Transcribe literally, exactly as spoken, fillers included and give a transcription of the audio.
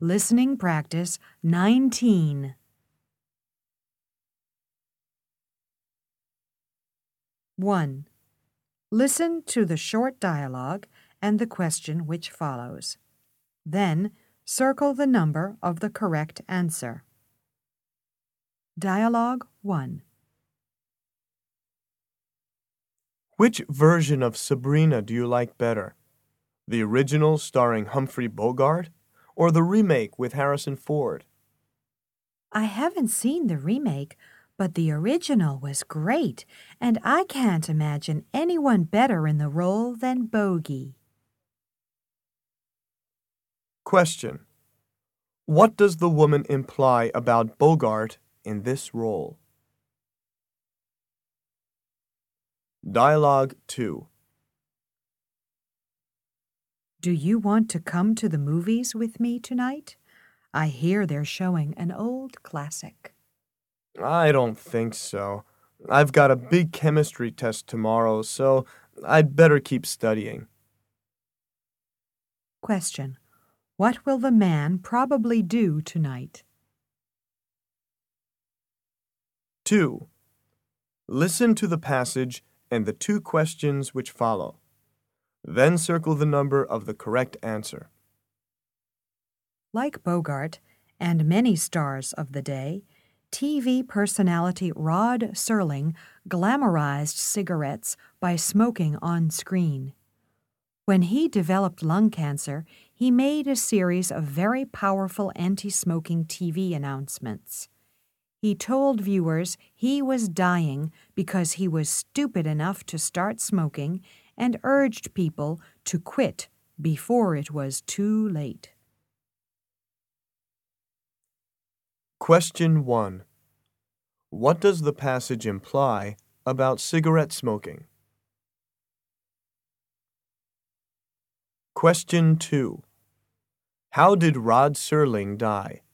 Listening Practice nineteen. one. Listen to the short dialogue and the question which follows. Then, circle the number of the correct answer. Dialogue one. Which version of Sabrina do you like better? The original starring Humphrey Bogart or the remake with Harrison Ford? I haven't seen the remake, but the original was great, and I can't imagine anyone better in the role than Bogey. Question. What does the woman imply about Bogart in this role? Dialogue two. Do you want to come to the movies with me tonight? I hear they're showing an old classic. I don't think so. I've got a big chemistry test tomorrow, so I'd better keep studying. Question. What will the man probably do tonight? two. Listen to the passage and the two questions which follow. Then circle the number of the correct answer. Like Bogart and many stars of the day, T V personality Rod Serling glamorized cigarettes by smoking on screen. When he developed lung cancer, he made a series of very powerful anti-smoking T V announcements. He told viewers he was dying because he was stupid enough to start smoking and urged people to quit before it was too late. Question one. What does the passage imply about cigarette smoking? Question two. How did Rod Serling die?